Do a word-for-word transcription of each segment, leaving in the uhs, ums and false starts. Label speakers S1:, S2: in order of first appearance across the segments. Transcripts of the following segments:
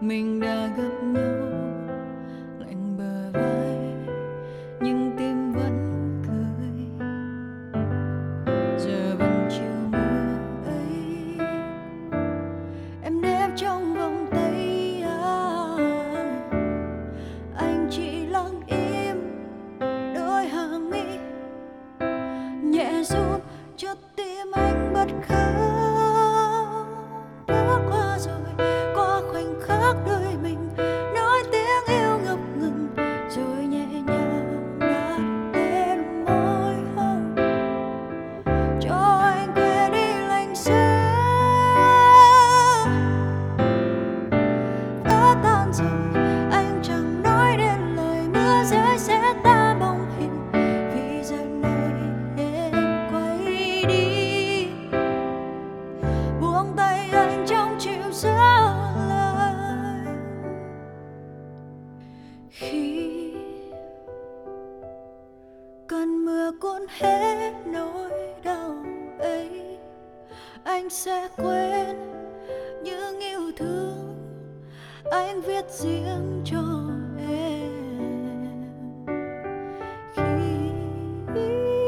S1: Mình đã gặp nhau lạnh bờ vai nhưng tim vẫn cười, giờ vẫn chiều mưa ấy em nép trong vòng tay anh. Anh chỉ lặng im đôi hàng mi nhẹ run cho tim anh bật khóc. Đã qua rồi, qua khoảnh khắc đời mình nói tiếng yêu ngập ngừng rồi nhẹ nhàng đặt lên môi hôn cho anh quên đi lạnh giá. Đã tan rồi anh chẳng nói đến lời, mưa rơi sẽ tan bóng hình vì giờ này em quay đi, buông tay anh trong chiều gió lạnh. Khi cơn mưa cuốn hết nỗi đau ấy, anh sẽ quên những yêu thương anh viết riêng cho em. Khi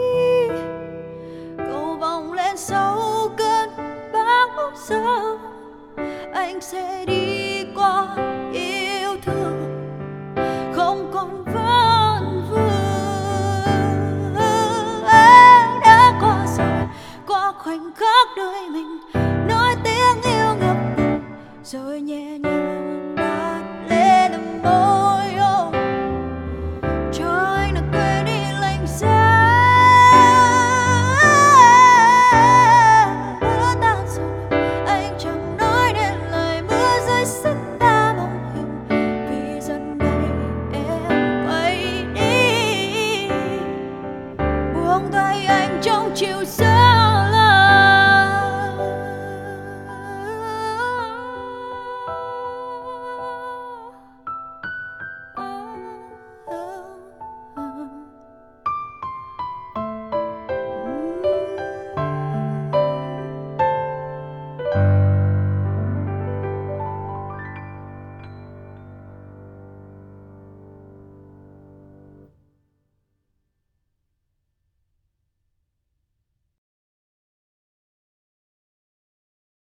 S1: cầu vòng lên sau cơn bão giông, anh sẽ đi qua yêu thương không còn vấn vương. Em đã qua rồi, qua khoảnh khắc đời mình nói tiếng yêu ngập ngừng rồi nhẹ nhàng